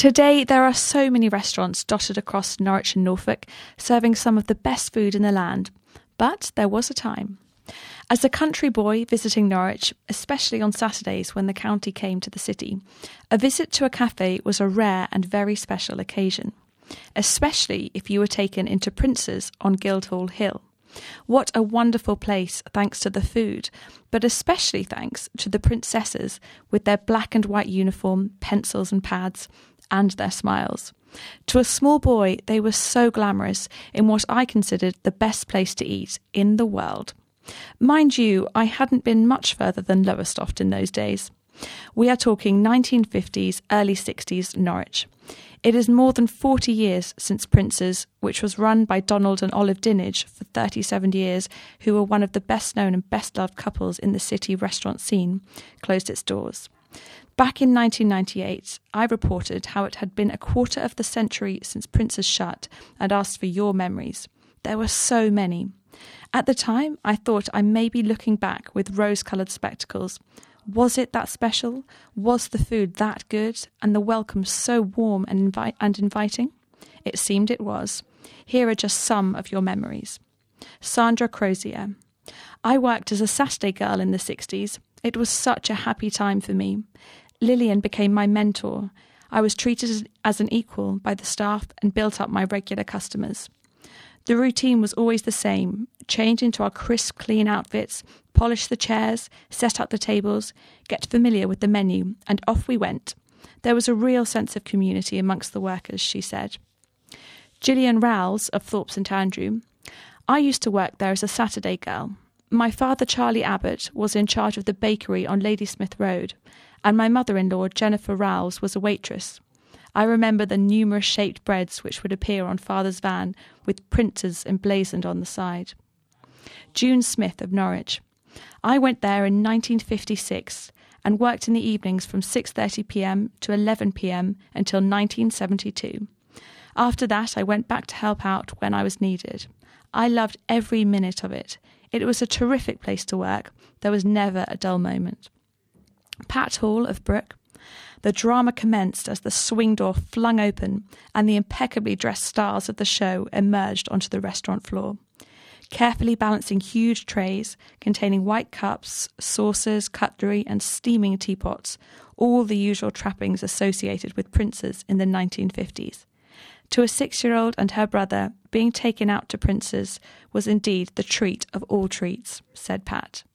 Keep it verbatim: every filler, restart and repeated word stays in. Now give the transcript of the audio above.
Today, there are so many restaurants dotted across Norwich and Norfolk, serving some of the best food in the land. But there was a time. As a country boy visiting Norwich, especially on Saturdays when the county came to the city, a visit to a cafe was a rare and very special occasion, especially if you were taken into Prince's on Guildhall Hill. What a wonderful place thanks to the food, but especially thanks to the princesses with their black and white uniform, pencils and pads, and their smiles. To a small boy, they were so glamorous in what I considered the best place to eat in the world. Mind you, I hadn't been much further than Lowestoft in those days. We are talking nineteen fifties, early sixties Norwich. It is more than forty years since Prince's, which was run by Donald and Olive Dinage for thirty-seven years, who were one of the best-known and best-loved couples in the city restaurant scene, closed its doors. Back in nineteen ninety-eight, I reported how it had been a quarter of the century since Prince's shut and asked for your memories. There were so many. At the time, I thought I may be looking back with rose-coloured spectacles. Was it that special? Was the food that good? And the welcome so warm and, invi- and inviting? It seemed it was. Here are just some of your memories. Sandra Crozier. I worked as a Saturday girl in the sixties. It was such a happy time for me. Lillian became my mentor. I was treated as an equal by the staff and built up my regular customers. The routine was always the same: change into our crisp, clean outfits, polish the chairs, set up the tables, get familiar with the menu, and off we went. There was a real sense of community amongst the workers, she said. Gillian Rowles of Thorpe St Andrew. I used to work there as a Saturday girl. My father, Charlie Abbott, was in charge of the bakery on Ladysmith Road, and my mother-in-law, Jennifer Rowles, was a waitress. I remember the numerous shaped breads which would appear on father's van with Prince's emblazoned on the side. June Smith of Norwich. I went there in nineteen fifty-six and worked in the evenings from six thirty p m to eleven p m until nineteen seventy-two. After that, I went back to help out when I was needed. I loved every minute of it. It was a terrific place to work. There was never a dull moment. Pat Hall of Brooke. The drama commenced as the swing door flung open and the impeccably dressed stars of the show emerged onto the restaurant floor. Carefully balancing huge trays containing white cups, saucers, cutlery and steaming teapots, all the usual trappings associated with Prince's in the nineteen fifties. To a six-year-old and her brother, being taken out to Prince's was indeed the treat of all treats, said Pat.